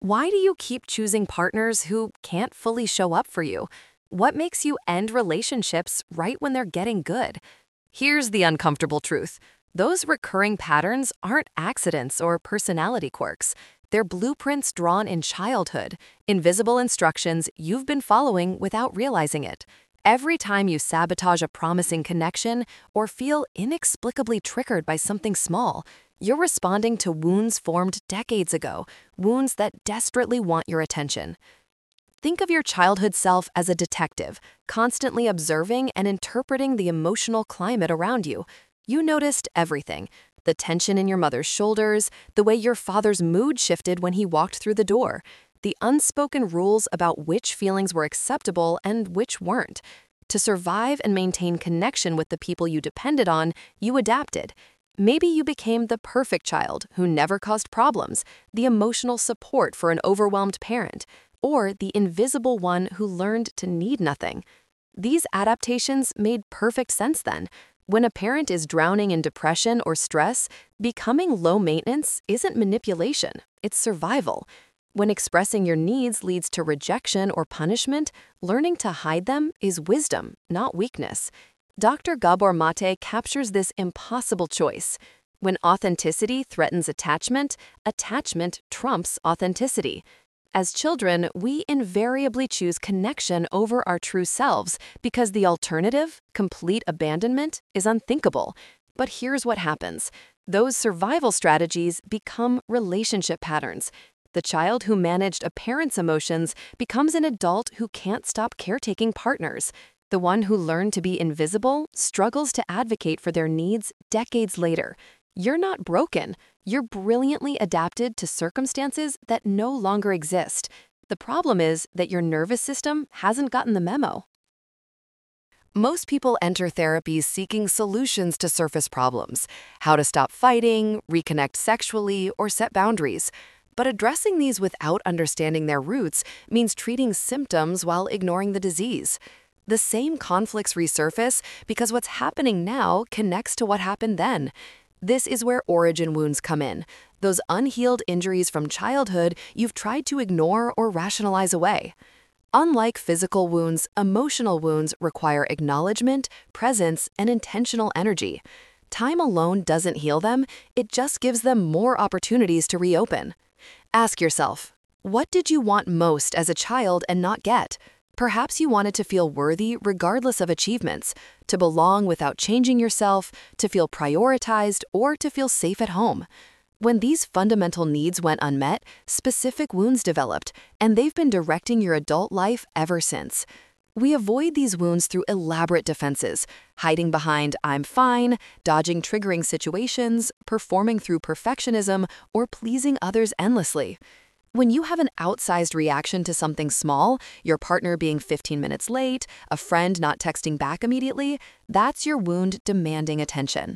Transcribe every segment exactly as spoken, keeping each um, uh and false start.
Why do you keep choosing partners who can't fully show up for you? What makes you end relationships right when they're getting good? Here's the uncomfortable truth. Those recurring patterns aren't accidents or personality quirks. They're blueprints drawn in childhood, invisible instructions you've been following without realizing it. Every time you sabotage a promising connection or feel inexplicably triggered by something small, you're responding to wounds formed decades ago, wounds that desperately want your attention. Think of your childhood self as a detective, constantly observing and interpreting the emotional climate around you. You noticed everything: the tension in your mother's shoulders, the way your father's mood shifted when he walked through the door, the unspoken rules about which feelings were acceptable and which weren't. To survive and maintain connection with the people you depended on, you adapted. Maybe you became the perfect child who never caused problems, the emotional support for an overwhelmed parent, or the invisible one who learned to need nothing. These adaptations made perfect sense then. When a parent is drowning in depression or stress, becoming low maintenance isn't manipulation, it's survival. When expressing your needs leads to rejection or punishment, learning to hide them is wisdom, not weakness. Doctor Gabor Mate captures this impossible choice. When authenticity threatens attachment, attachment trumps authenticity. As children, we invariably choose connection over our true selves because the alternative, complete abandonment, is unthinkable. But here's what happens. Those survival strategies become relationship patterns. The child who managed a parent's emotions becomes an adult who can't stop caretaking partners. The one who learned to be invisible struggles to advocate for their needs decades later. You're not broken. You're brilliantly adapted to circumstances that no longer exist. The problem is that your nervous system hasn't gotten the memo. Most people enter therapies seeking solutions to surface problems: how to stop fighting, reconnect sexually, or set boundaries. But addressing these without understanding their roots means treating symptoms while ignoring the disease. The same conflicts resurface because what's happening now connects to what happened then. This is where origin wounds come in, those unhealed injuries from childhood you've tried to ignore or rationalize away. Unlike physical wounds, emotional wounds require acknowledgement, presence, and intentional energy. Time alone doesn't heal them, it just gives them more opportunities to reopen. Ask yourself, what did you want most as a child and not get? Perhaps you wanted to feel worthy regardless of achievements, to belong without changing yourself, to feel prioritized, or to feel safe at home. When these fundamental needs went unmet, specific wounds developed, and they've been directing your adult life ever since. We avoid these wounds through elaborate defenses, hiding behind "I'm fine," dodging triggering situations, performing through perfectionism, or pleasing others endlessly. When you have an outsized reaction to something small, your partner being fifteen minutes late, a friend not texting back immediately, that's your wound demanding attention.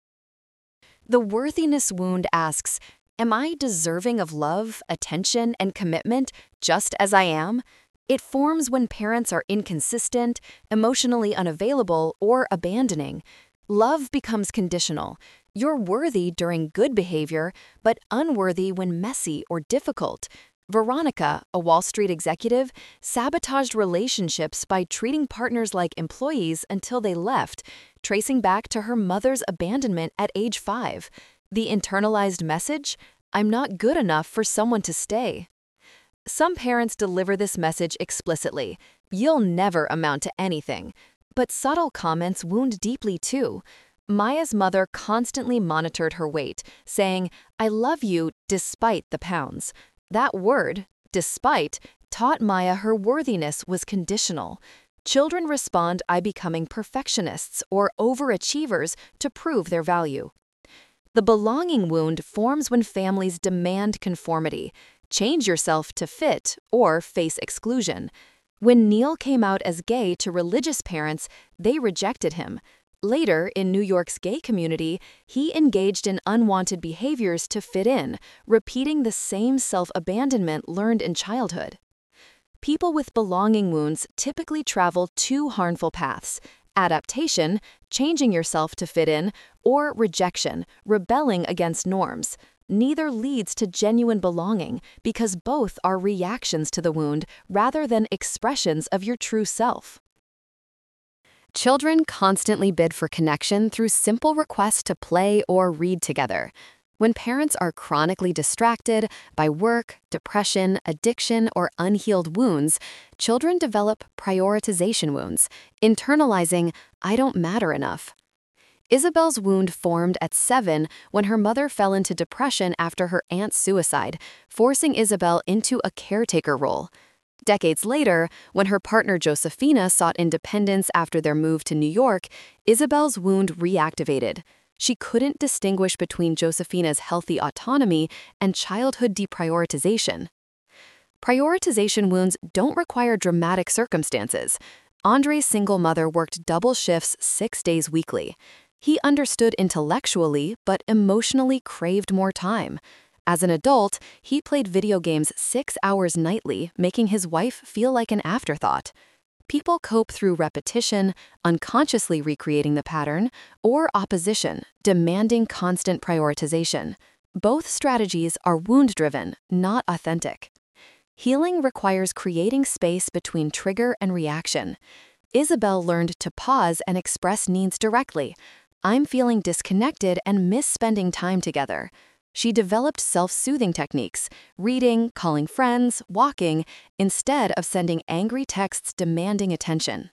The worthiness wound asks, am I deserving of love, attention, and commitment just as I am? It forms when parents are inconsistent, emotionally unavailable, or abandoning. Love becomes conditional. You're worthy during good behavior, but unworthy when messy or difficult. Veronica, a Wall Street executive, sabotaged relationships by treating partners like employees until they left, tracing back to her mother's abandonment at age five. The internalized message: I'm not good enough for someone to stay. Some parents deliver this message explicitly: you'll never amount to anything. But subtle comments wound deeply too. Maya's mother constantly monitored her weight, saying, "I love you despite the pounds." That word, despite, taught Maya her worthiness was conditional. Children respond by becoming perfectionists or overachievers to prove their value. The belonging wound forms when families demand conformity, change yourself to fit, or face exclusion. When Neil came out as gay to religious parents, they rejected him. Later, in New York's gay community, he engaged in unwanted behaviors to fit in, repeating the same self-abandonment learned in childhood. People with belonging wounds typically travel two harmful paths: adaptation, changing yourself to fit in, or rejection, rebelling against norms. neither leads to genuine belonging because both are reactions to the wound rather than expressions of your true self. Children constantly bid for connection through simple requests to play or read together. When parents are chronically distracted by work, depression, addiction, or unhealed wounds, children develop prioritization wounds, internalizing, "I don't matter enough." Isabel's wound formed at seven when her mother fell into depression after her aunt's suicide, forcing Isabel into a caretaker role. Decades later, when her partner Josefina sought independence after their move to New York, Isabel's wound reactivated. She couldn't distinguish between Josefina's healthy autonomy and childhood deprioritization. Prioritization wounds don't require dramatic circumstances. Andre's single mother worked double shifts six days weekly. He understood intellectually, but emotionally craved more time. As an adult, he played video games six hours nightly, making his wife feel like an afterthought. People cope through repetition, unconsciously recreating the pattern, or opposition, demanding constant prioritization. Both strategies are wound-driven, not authentic. Healing requires creating space between trigger and reaction. Isabel learned to pause and express needs directly. "I'm feeling disconnected and miss spending time together." She developed self-soothing techniques, reading, calling friends, walking, instead of sending angry texts demanding attention.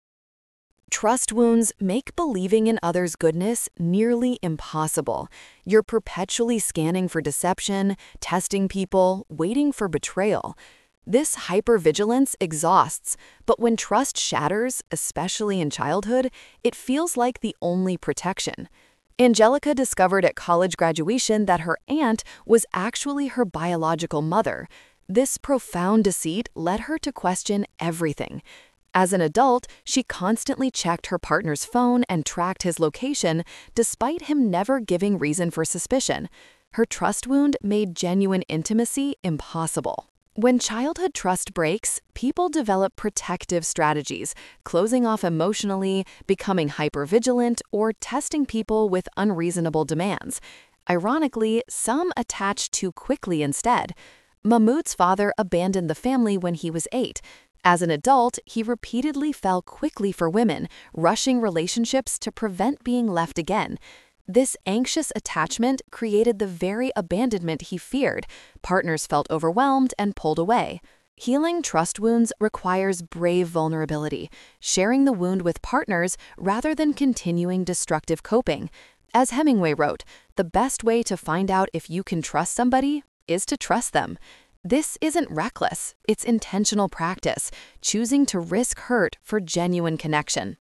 Trust wounds make believing in others' goodness nearly impossible. You're perpetually scanning for deception, testing people, waiting for betrayal. This hypervigilance exhausts, but when trust shatters, especially in childhood, it feels like the only protection. Angelica discovered at college graduation that her aunt was actually her biological mother. This profound deceit led her to question everything. As an adult, she constantly checked her partner's phone and tracked his location, despite him never giving reason for suspicion. Her trust wound made genuine intimacy impossible. When childhood trust breaks, people develop protective strategies, closing off emotionally, becoming hypervigilant, or testing people with unreasonable demands. Ironically, some attach too quickly instead. Mahmoud's father abandoned the family when he was eight. As an adult, he repeatedly fell quickly for women, rushing relationships to prevent being left again. This anxious attachment created the very abandonment he feared. Partners felt overwhelmed and pulled away. Healing trust wounds requires brave vulnerability, sharing the wound with partners rather than continuing destructive coping. As Hemingway wrote, "The best way to find out if you can trust somebody is to trust them." This isn't reckless, it's intentional practice, choosing to risk hurt for genuine connection.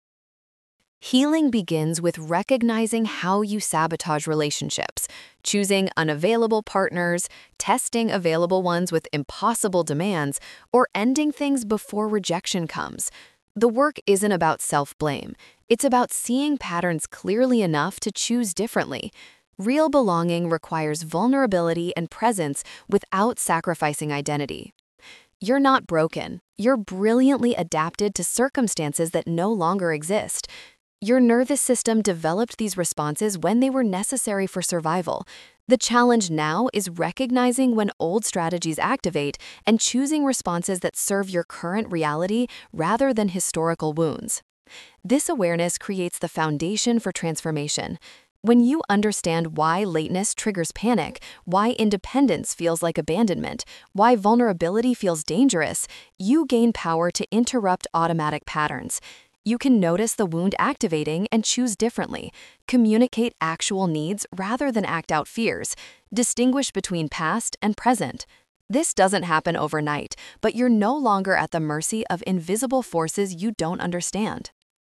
Healing begins with recognizing how you sabotage relationships, choosing unavailable partners, testing available ones with impossible demands, or ending things before rejection comes. The work isn't about self-blame. It's about seeing patterns clearly enough to choose differently. Real belonging requires vulnerability and presence without sacrificing identity. You're not broken. You're brilliantly adapted to circumstances that no longer exist. Your nervous system developed these responses when they were necessary for survival. The challenge now is recognizing when old strategies activate and choosing responses that serve your current reality rather than historical wounds. This awareness creates the foundation for transformation. When you understand why lateness triggers panic, why independence feels like abandonment, why vulnerability feels dangerous, you gain power to interrupt automatic patterns. You can notice the wound activating and choose differently, communicate actual needs rather than act out fears, distinguish between past and present. This doesn't happen overnight, but you're no longer at the mercy of invisible forces you don't understand.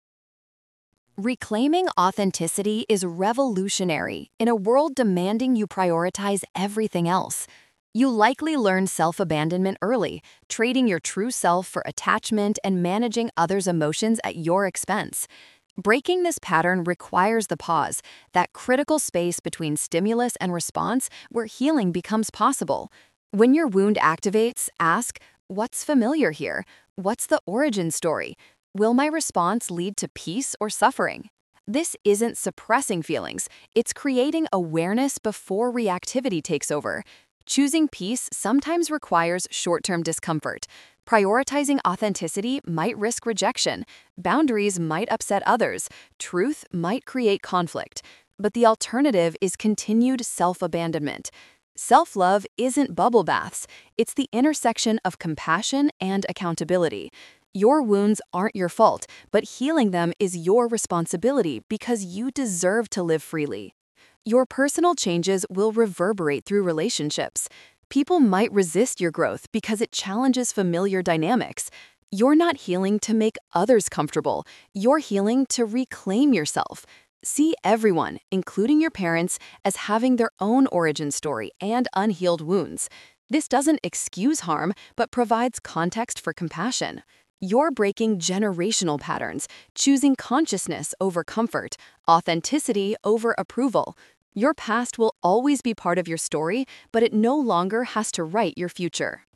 Reclaiming authenticity is revolutionary in a world demanding you prioritize everything else. You likely learned self-abandonment early, trading your true self for attachment and managing others' emotions at your expense. Breaking this pattern requires the pause, that critical space between stimulus and response where healing becomes possible. When your wound activates, ask, what's familiar here? What's the origin story? Will my response lead to peace or suffering? This isn't suppressing feelings, it's creating awareness before reactivity takes over. Choosing peace sometimes requires short-term discomfort. Prioritizing authenticity might risk rejection. Boundaries might upset others. Truth might create conflict. But the alternative is continued self-abandonment. Self-love isn't bubble baths. It's the intersection of compassion and accountability. Your wounds aren't your fault, but healing them is your responsibility because you deserve to live freely. Your personal changes will reverberate through relationships. People might resist your growth because it challenges familiar dynamics. You're not healing to make others comfortable. You're healing to reclaim yourself. See everyone, including your parents, as having their own origin story and unhealed wounds. This doesn't excuse harm, but provides context for compassion. You're breaking generational patterns, choosing consciousness over comfort, authenticity over approval. Your past will always be part of your story, but it no longer has to write your future.